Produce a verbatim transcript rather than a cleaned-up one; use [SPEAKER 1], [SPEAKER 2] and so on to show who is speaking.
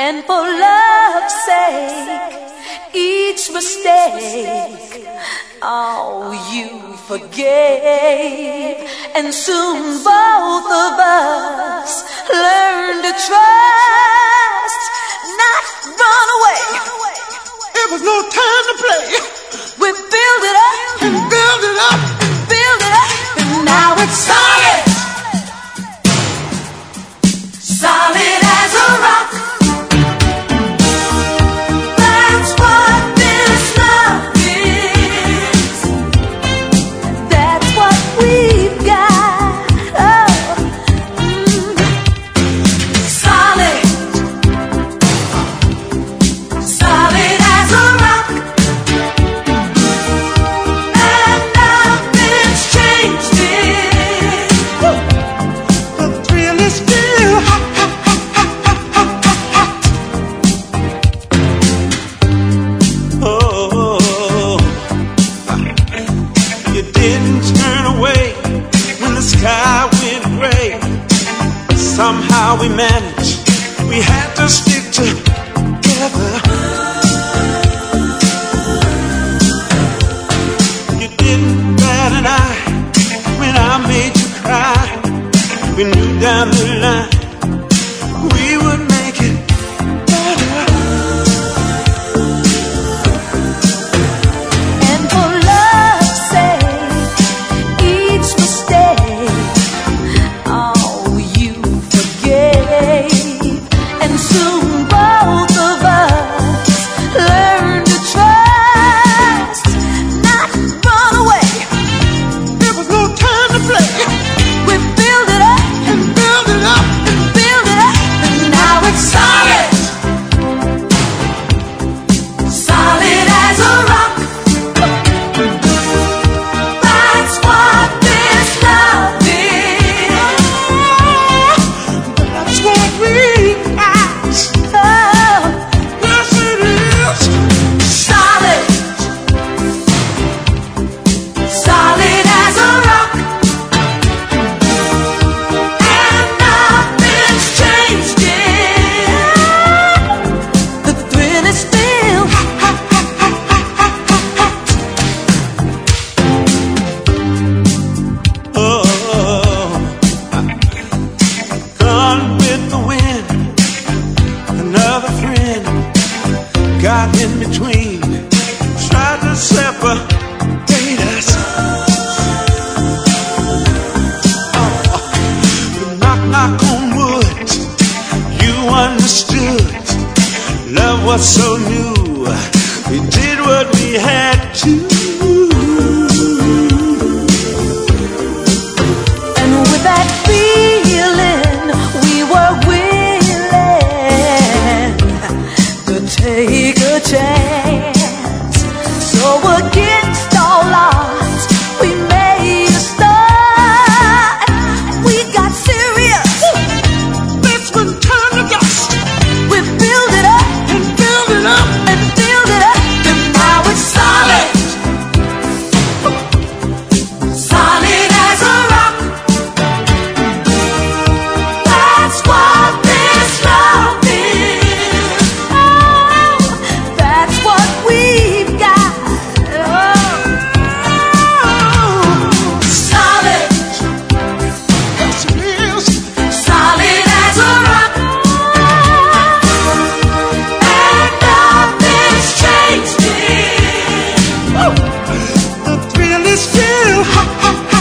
[SPEAKER 1] And for love's sake, each mistake, oh, you forgave. And soon both of us learned to trust, not run away.
[SPEAKER 2] It was no time to play.
[SPEAKER 1] We build it up
[SPEAKER 2] and build it up
[SPEAKER 1] and build it up, and now it's solid, solid as a rock. That's what this love is. That's what we've got. Oh, mm. Solid, solid as a rock. And nothing's changed it.
[SPEAKER 2] The thrill is still hot, hot, hot, hot, hot, hot, hot, hot. Oh, you didn't turn away when the sky went gray. Somehow we managed. We had to stick together. You didn't bat an eye when I made you cry. We knew down the line we would make it better.
[SPEAKER 1] And for love's sake, each mistake, oh, you forgave. And soon both of us learned to trust, not run away.
[SPEAKER 2] There was no time to play.
[SPEAKER 1] We build it up
[SPEAKER 2] And build it up.
[SPEAKER 1] and build it up, and now it's solid, solid as a rock. That's what this love is.
[SPEAKER 2] That's what we got.
[SPEAKER 1] Oh,
[SPEAKER 2] Yes, it is.
[SPEAKER 1] solid, solid as a rock. And nothing's changed it. The thrill is still hot, hot, hot, hot, hot, hot, hot, hot.
[SPEAKER 2] Oh, gone with the wind. Another friend got in between, tried to separate us. Oh, knock, knock on wood. You understood. Love was so new. We did what we had to.
[SPEAKER 1] And with that feeling, we were willing to take a chance. So against all odds, we made a start. We got serious.
[SPEAKER 2] That's when time to dust.
[SPEAKER 1] We build it up
[SPEAKER 2] And build it up.
[SPEAKER 1] and build it up, and now it's solid, solid as a rock. That's what this love is. Oh, that's what we've got. Oh, solid,
[SPEAKER 2] Yes, it is.
[SPEAKER 1] solid as a rock. And nothing's changed it.
[SPEAKER 2] The thrill is still hot, hot,